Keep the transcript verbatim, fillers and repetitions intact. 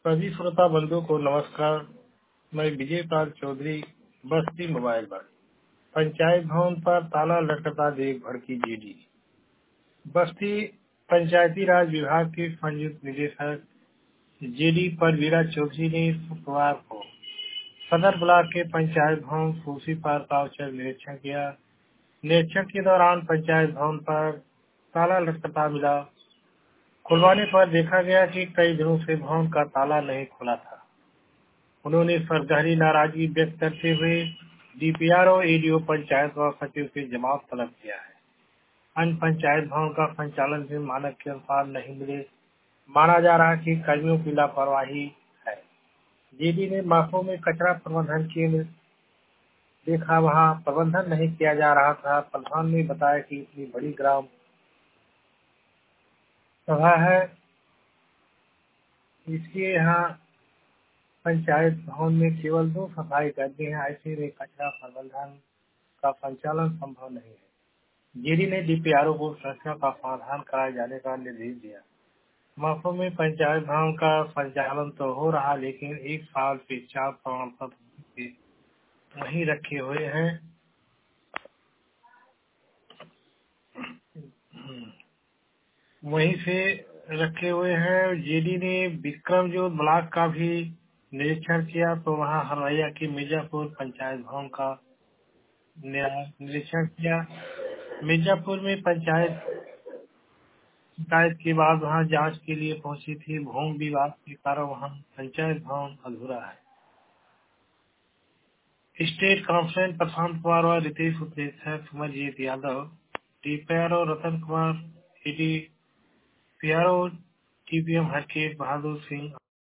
सभी श्रोता बंधु को नमस्कार। मैं विजय पाल चौधरी, बस्ती मोबाइल पर। पंचायत भवन पर ताला लटकता देख भड़की जीडी। बस्ती पंचायती राज विभाग के संयुक्त निदेशक जीडी परवीरा चौधरी ने शुक्रवार को सदर ब्लॉक के पंचायत भवन फूसी पार्क का औचक निरीक्षण किया। निरीक्षण के दौरान पंचायत भवन पर ताला लटकता मिला। खुलवाने पर देखा गया कि कई दिनों से भवन का ताला नहीं खुला था। उन्होंने इस पर गहरी नाराजगी व्यक्त करते हुए डीपीआरओ, एडीओ पंचायत व सचिव से जवाब तलब किया है। अन्य पंचायत भवन का संचालन भी मानक के अनुसार नहीं मिले, माना जा रहा है कि कर्मियों की लापरवाही है। जीडी ने माफों में कचरा प्रबंधन केंद्र देखा, वहां प्रबंधन नहीं किया जा रहा था। प्रधान ने बताया कि इतनी बड़ी ग्राम सभा है, इसके यहाँ पंचायत भवन में केवल दो सफाई कर्मी हैं, ऐसे में कचरा प्रबंधन का संचालन संभव नहीं है। जीडी ने डीपीआरओ को समस्या का समाधान कराए जाने का निर्देश दिया। माफों में पंचायत भवन का संचालन तो हो रहा, लेकिन एक साल से चार प्रमाण पत्र वहीं रखे हुए हैं। वहीं से रखे हुए हैं। जीडी ने विक्रमजोत ब्लॉक का भी निरीक्षण किया तो वहां हरवैया की मिर्जापुर पंचायत भवन का निरीक्षण किया। मिर्जापुर में पंचायत शिकायत के बाद वहां जांच के लिए पहुंची थी। भूमि विवाद के कारण वहां पंचायत भवन अधूरा है। स्टेट कॉन्फ्रेंस प्रशांत कुमार व रितेश उपदेशक Sumarjeet Yadav, DPRO Ratan Kumar, AD PRO TPM Harkesh Bahadur Singh